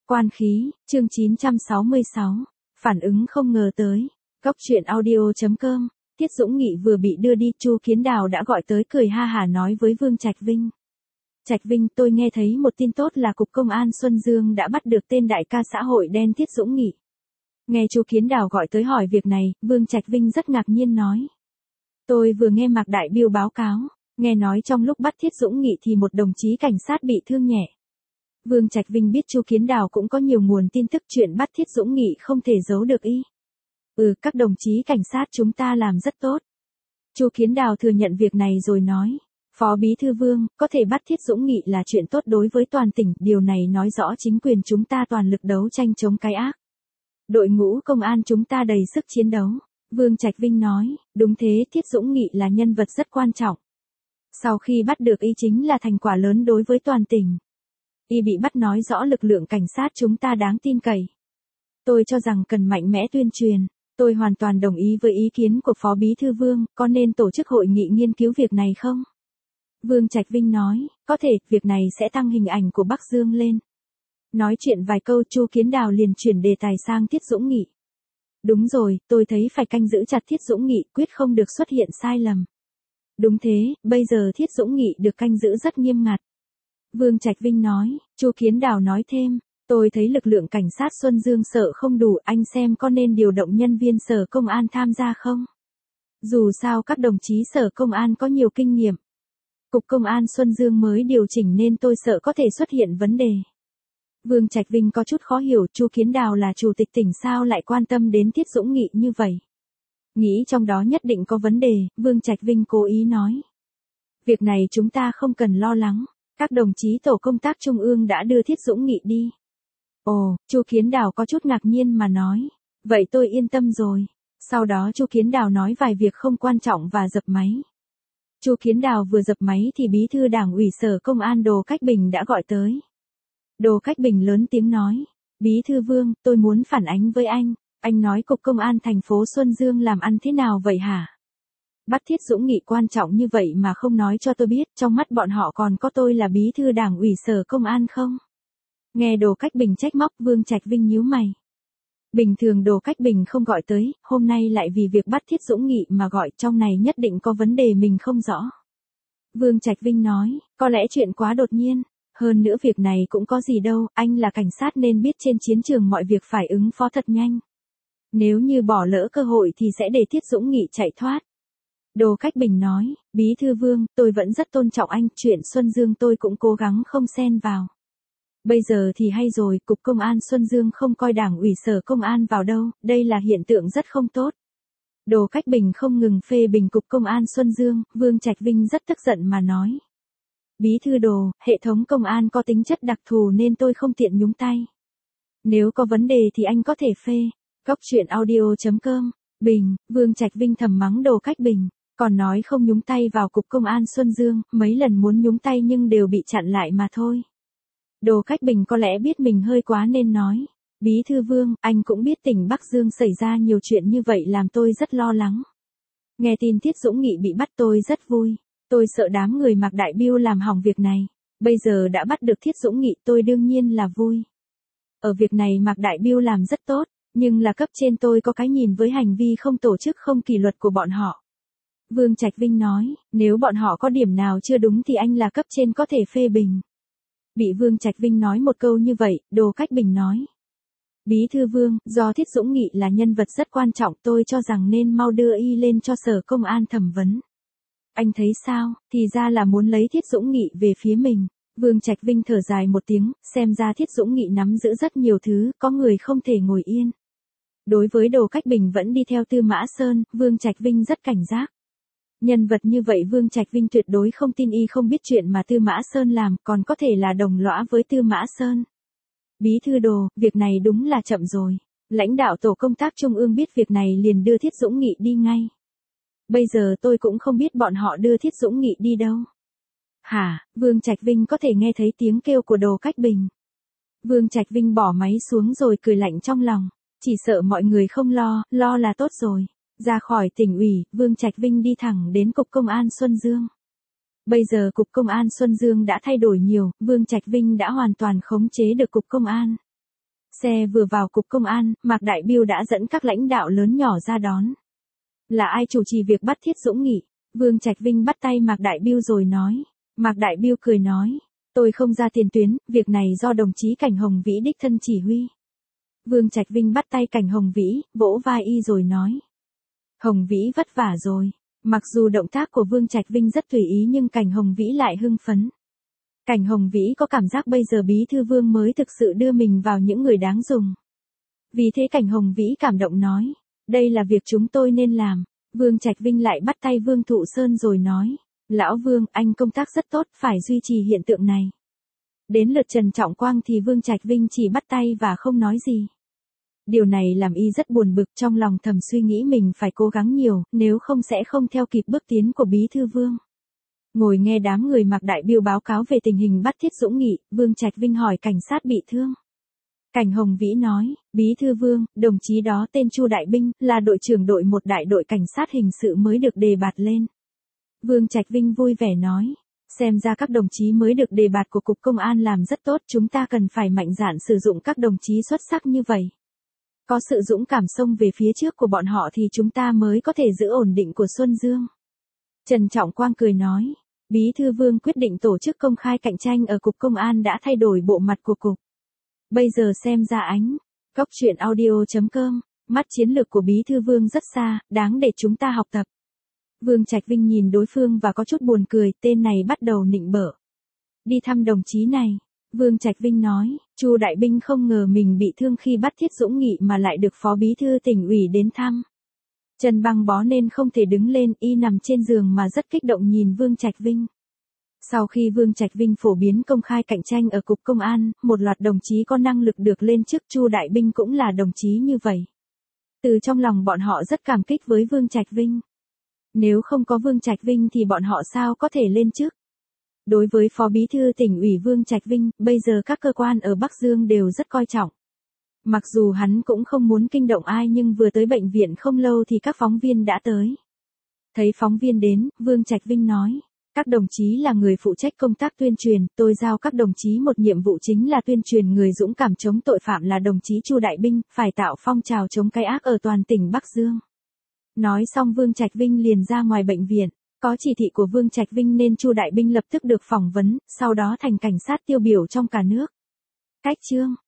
Quan khí, chương 966. Phản ứng không ngờ tới. Góc truyện audio.com. Tiết Dũng Nghị vừa bị đưa đi, Chu Kiến Đào đã gọi tới cười ha hả nói với Vương Trạch Vinh. Trạch Vinh, tôi nghe thấy một tin tốt là Cục Công an Xuân Dương đã bắt được tên đại ca xã hội đen Tiết Dũng Nghị. Nghe Chu Kiến Đào gọi tới hỏi việc này, Vương Trạch Vinh rất ngạc nhiên nói. Tôi vừa nghe Mạc Đại Biêu báo cáo, nghe nói trong lúc bắt Tiết Dũng Nghị thì một đồng chí cảnh sát bị thương nhẹ. Vương Trạch Vinh biết Chu Kiến Đào cũng có nhiều nguồn tin tức chuyện bắt Tiết Dũng Nghị không thể giấu được y. Các đồng chí cảnh sát chúng ta làm rất tốt. Chu Kiến Đào thừa nhận việc này rồi nói. Phó Bí Thư Vương, có thể bắt Tiết Dũng Nghị là chuyện tốt đối với toàn tỉnh, điều này nói rõ chính quyền chúng ta toàn lực đấu tranh chống cái ác. Đội ngũ công an chúng ta đầy sức chiến đấu. Vương Trạch Vinh nói, đúng thế, Tiết Dũng Nghị là nhân vật rất quan trọng. Sau khi bắt được y chính là thành quả lớn đối với toàn tỉnh. Y bị bắt nói rõ lực lượng cảnh sát chúng ta đáng tin cậy. Tôi cho rằng cần mạnh mẽ tuyên truyền. Tôi hoàn toàn đồng ý với ý kiến của Phó Bí Thư Vương, có nên tổ chức hội nghị nghiên cứu việc này không? Vương Trạch Vinh nói, có thể, việc này sẽ tăng hình ảnh của Bắc Dương lên. Nói chuyện vài câu, Chu Kiến Đào liền chuyển đề tài sang Tiết Dũng Nghị. Đúng rồi, tôi thấy phải canh giữ chặt Tiết Dũng Nghị, quyết không được xuất hiện sai lầm. Đúng thế, bây giờ Tiết Dũng Nghị được canh giữ rất nghiêm ngặt. Vương Trạch Vinh nói, Chu Kiến Đào nói thêm, tôi thấy lực lượng cảnh sát Xuân Dương sợ không đủ, anh xem có nên điều động nhân viên sở công an tham gia không? Dù sao các đồng chí sở công an có nhiều kinh nghiệm. Cục Công an Xuân Dương mới điều chỉnh nên tôi sợ có thể xuất hiện vấn đề. Vương Trạch Vinh có chút khó hiểu, Chu Kiến Đào là chủ tịch tỉnh sao lại quan tâm đến Tiết Dũng Nghị như vậy. Nghĩ trong đó nhất định có vấn đề, Vương Trạch Vinh cố ý nói. Việc này chúng ta không cần lo lắng, các đồng chí tổ công tác trung ương đã đưa Tiết Dũng Nghị đi. Ồ, Chu Kiến Đào có chút ngạc nhiên mà nói, vậy tôi yên tâm rồi. Sau đó Chu Kiến Đào nói vài việc không quan trọng và dập máy. Chu Kiến Đào vừa dập máy thì Bí thư Đảng ủy Sở Công an Đồ Cách Bình đã gọi tới. Đồ Cách Bình lớn tiếng nói, Bí thư Vương, tôi muốn phản ánh với anh nói Cục Công an thành phố Xuân Dương làm ăn thế nào vậy hả? Bắt Tiết Dũng Nghị quan trọng như vậy mà không nói cho tôi biết, trong mắt bọn họ còn có tôi là Bí thư Đảng ủy Sở Công an không? Nghe Đồ Cách Bình trách móc, Vương Trạch Vinh nhíu mày. Bình thường Đồ Cách Bình không gọi tới, hôm nay lại vì việc bắt Tiết Dũng Nghị mà gọi, trong này nhất định có vấn đề mình không rõ. Vương Trạch Vinh nói, có lẽ chuyện quá đột nhiên, hơn nữa việc này cũng có gì đâu, anh là cảnh sát nên biết trên chiến trường mọi việc phải ứng phó thật nhanh. Nếu như bỏ lỡ cơ hội thì sẽ để Tiết Dũng Nghị chạy thoát. Đồ Cách Bình nói, Bí thư Vương, tôi vẫn rất tôn trọng anh, chuyện Xuân Dương tôi cũng cố gắng không xen vào. Bây giờ thì hay rồi, Cục Công an Xuân Dương không coi Đảng ủy Sở Công an vào đâu, đây là hiện tượng rất không tốt. Đồ Cách Bình không ngừng phê bình Cục Công an Xuân Dương, Vương Trạch Vinh rất tức giận mà nói. Bí thư Đồ, hệ thống công an có tính chất đặc thù nên tôi không tiện nhúng tay. Nếu có vấn đề thì anh có thể phê. Góc truyện audio.com. Bình, Vương Trạch Vinh thầm mắng Đồ Cách Bình, còn nói không nhúng tay vào Cục Công an Xuân Dương, mấy lần muốn nhúng tay nhưng đều bị chặn lại mà thôi. Đồ Cách Bình có lẽ biết mình hơi quá nên nói, Bí thư Vương, anh cũng biết tỉnh Bắc Dương xảy ra nhiều chuyện như vậy làm tôi rất lo lắng. Nghe tin Tiết Dũng Nghị bị bắt tôi rất vui, tôi sợ đám người Mạc Đại Biêu làm hỏng việc này, bây giờ đã bắt được Tiết Dũng Nghị tôi đương nhiên là vui. Ở việc này Mạc Đại Biêu làm rất tốt, nhưng là cấp trên tôi có cái nhìn với hành vi không tổ chức không kỷ luật của bọn họ. Vương Trạch Vinh nói, nếu bọn họ có điểm nào chưa đúng thì anh là cấp trên có thể phê bình. Bị Vương Trạch Vinh nói một câu như vậy, Đồ Cách Bình nói. Bí thư Vương, do Tiết Dũng Nghị là nhân vật rất quan trọng tôi cho rằng nên mau đưa y lên cho Sở Công an thẩm vấn. Anh thấy sao, thì ra là muốn lấy Tiết Dũng Nghị về phía mình. Vương Trạch Vinh thở dài một tiếng, xem ra Tiết Dũng Nghị nắm giữ rất nhiều thứ, có người không thể ngồi yên. Đối với Đồ Cách Bình vẫn đi theo Tư Mã Sơn, Vương Trạch Vinh rất cảnh giác. Nhân vật như vậy Vương Trạch Vinh tuyệt đối không tin y không biết chuyện mà Tư Mã Sơn làm, còn có thể là đồng lõa với Tư Mã Sơn. Bí thư Đồ, việc này đúng là chậm rồi. Lãnh đạo tổ công tác trung ương biết việc này liền đưa Tiết Dũng Nghị đi ngay. Bây giờ tôi cũng không biết bọn họ đưa Tiết Dũng Nghị đi đâu. Hả, Vương Trạch Vinh có thể nghe thấy tiếng kêu của Đồ Cách Bình. Vương Trạch Vinh bỏ máy xuống rồi cười lạnh trong lòng. Chỉ sợ mọi người không lo là tốt rồi. Ra khỏi tỉnh ủy, Vương Trạch Vinh đi thẳng đến Cục Công an Xuân Dương. Bây giờ Cục Công an Xuân Dương đã thay đổi nhiều, Vương Trạch Vinh đã hoàn toàn khống chế được Cục Công an. Xe vừa vào cục công an, Mạc Đại Biêu đã dẫn các lãnh đạo lớn nhỏ ra đón. Là ai chủ trì việc bắt Thiết Dũng nghỉ? Vương Trạch Vinh bắt tay Mạc Đại Biêu rồi nói. Mạc Đại Biêu cười nói. Tôi không ra tiền tuyến, việc này do đồng chí Cảnh Hồng Vĩ đích thân chỉ huy. Vương Trạch Vinh bắt tay Cảnh Hồng Vĩ, vỗ vai y rồi nói. Hồng Vĩ vất vả rồi. Mặc dù động tác của Vương Trạch Vinh rất tùy ý nhưng Cảnh Hồng Vĩ lại hưng phấn. Cảnh Hồng Vĩ có cảm giác bây giờ Bí thư Vương mới thực sự đưa mình vào những người đáng dùng. Vì thế Cảnh Hồng Vĩ cảm động nói. Đây là việc chúng tôi nên làm. Vương Trạch Vinh lại bắt tay Vương Thụ Sơn rồi nói. Lão Vương, anh công tác rất tốt, phải duy trì hiện tượng này. Đến lượt Trần Trọng Quang thì Vương Trạch Vinh chỉ bắt tay và không nói gì. Điều này làm y rất buồn bực, trong lòng thầm suy nghĩ mình phải cố gắng nhiều, nếu không sẽ không theo kịp bước tiến của Bí thư Vương. Ngồi nghe đám người Mạc Đại Biêu báo cáo về tình hình bắt Thiết Dũng nghỉ, Vương Trạch Vinh hỏi cảnh sát bị thương. Cảnh Hồng Vĩ nói, Bí thư Vương, đồng chí đó tên Chu Đại Binh, là đội trưởng đội một đại đội cảnh sát hình sự mới được đề bạt lên. Vương Trạch Vinh vui vẻ nói, xem ra các đồng chí mới được đề bạt của Cục Công an làm rất tốt, chúng ta cần phải mạnh dạn sử dụng các đồng chí xuất sắc như vậy. Có sự dũng cảm xông về phía trước của bọn họ thì chúng ta mới có thể giữ ổn định của Xuân Dương. Trần Trọng Quang cười nói, Bí thư Vương quyết định tổ chức công khai cạnh tranh ở Cục Công an đã thay đổi bộ mặt của Cục. Bây giờ xem ra ánh. Cóc truyện audio.com, mắt chiến lược của Bí thư Vương rất xa, đáng để chúng ta học tập. Vương Trạch Vinh nhìn đối phương và có chút buồn cười, tên này bắt đầu nịnh bợ. Đi thăm đồng chí này. Vương Trạch Vinh nói, Chu Đại Binh không ngờ mình bị thương khi bắt Thiết Dũng nghỉ mà lại được Phó Bí thư Tỉnh ủy đến thăm. Chân băng bó nên không thể đứng lên, y nằm trên giường mà rất kích động nhìn Vương Trạch Vinh. Sau khi Vương Trạch Vinh phổ biến công khai cạnh tranh ở Cục Công an, một loạt đồng chí có năng lực được lên chức, Chu Đại Binh cũng là đồng chí như vậy. Từ trong lòng bọn họ rất cảm kích với Vương Trạch Vinh. Nếu không có Vương Trạch Vinh thì bọn họ sao có thể lên chức? Đối với Phó Bí thư Tỉnh ủy Vương Trạch Vinh, bây giờ các cơ quan ở Bắc Dương đều rất coi trọng. Mặc dù hắn cũng không muốn kinh động ai nhưng vừa tới bệnh viện không lâu thì các phóng viên đã tới. Thấy phóng viên đến, Vương Trạch Vinh nói, các đồng chí là người phụ trách công tác tuyên truyền, tôi giao các đồng chí một nhiệm vụ chính là tuyên truyền người dũng cảm chống tội phạm là đồng chí Chu Đại Binh, phải tạo phong trào chống cái ác ở toàn tỉnh Bắc Dương. Nói xong Vương Trạch Vinh liền ra ngoài bệnh viện. Có chỉ thị của Vương Trạch Vinh nên Chu Đại Binh lập tức được phỏng vấn, sau đó thành cảnh sát tiêu biểu trong cả nước. Cách chương